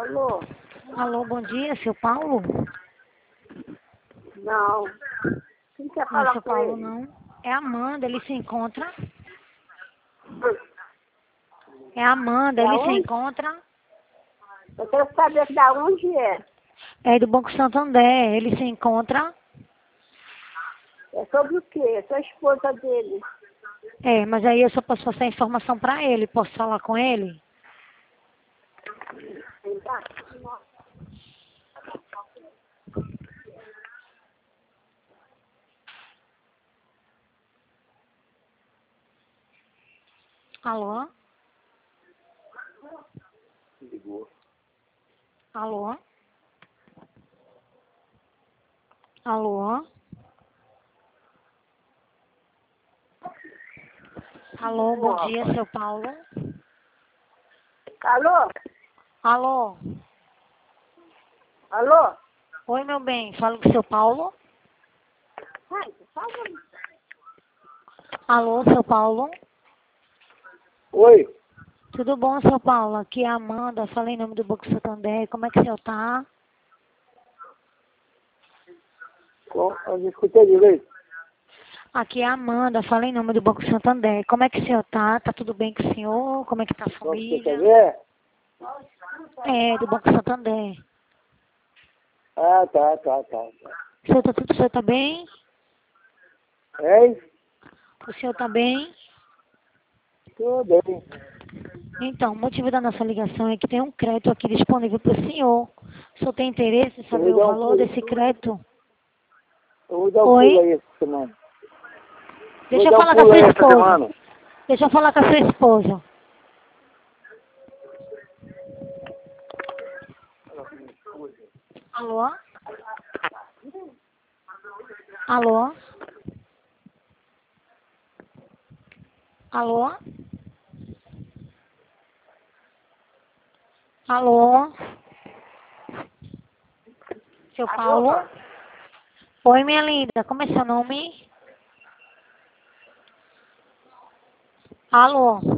Alô? Alô, bom dia, seu Paulo? Não. Quem quer Não, falar seu com Paulo ele? não. É a Amanda, ele se encontra? É a Amanda, Da ele se onde? encontra? Eu quero saber da onde é. É do Banco Santander, ele se encontra? É sobre o quê? Eu sou a esposa dele. É, mas aí eu só posso passar a informação pra ele, posso falar com ele? Alô? Ligou. Alô? Alô? Alô, bom dia, seu Paulo? Alô? Alô? Alô? Oi, meu bem, falo com o seu Paulo? Ai, por favor. Alô, seu Paulo? Oi. Tudo bom, seu Paulo? Aqui é a Amanda, falei em nome do Banco Santander, como é que o senhor tá? Eu não escutei direito. Aqui é a Amanda, falei em nome do Banco Santander. Como é que o senhor tá? Tá tudo bem com o senhor? Como é que tá a Só você família? saber? É, do Banco Santander. Ah, tá. O senhor tá bem? Hein? O senhor tá bem? Tudo bem. Então, o motivo da nossa ligação é que tem um crédito aqui disponível para o senhor. O senhor tem interesse em Eu saber vou o dar um valor pulo. desse crédito? Eu vou dar um pulo Oi? aí essa semana. Deixa Vou eu dar um falar com a pulo sua aí essa esposa. semana. Deixa eu falar com a sua esposa. Alô? Alô? Alô? Alô? Seu Paulo? Oi, minha linda. Como é seu nome? Alô?